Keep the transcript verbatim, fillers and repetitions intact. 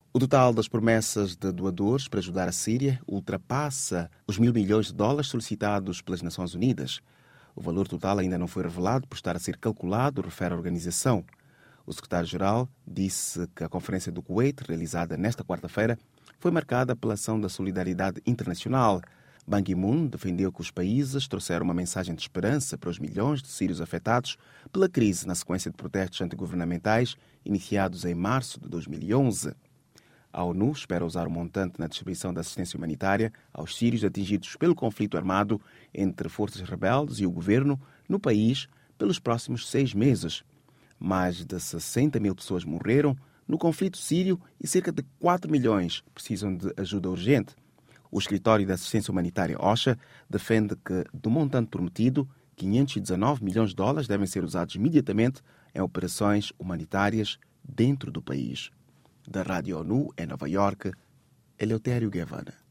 O total das promessas de doadores para ajudar a Síria ultrapassa os mil milhões de dólares solicitados pelas Nações Unidas. O valor total ainda não foi revelado por estar a ser calculado, refere a organização. O secretário-geral disse que a Conferência do Kuwait, realizada nesta quarta-feira, foi marcada pela ação da solidariedade internacional. Ban Ki-moon defendeu que os países trouxeram uma mensagem de esperança para os milhões de sírios afetados pela crise na sequência de protestos antigovernamentais iniciados em março de dois mil e onze. A ONU espera usar o montante na distribuição da assistência humanitária aos sírios atingidos pelo conflito armado entre forças rebeldes e o governo no país pelos próximos seis meses. Mais de sessenta mil pessoas morreram no conflito sírio e cerca de quatro milhões precisam de ajuda urgente. O Escritório de Assistência Humanitária OCHA defende que, do montante prometido, quinhentos e dezanove milhões de dólares devem ser usados imediatamente em operações humanitárias dentro do país. Da Rádio ONU, em Nova Iorque, Eleutério Guevara.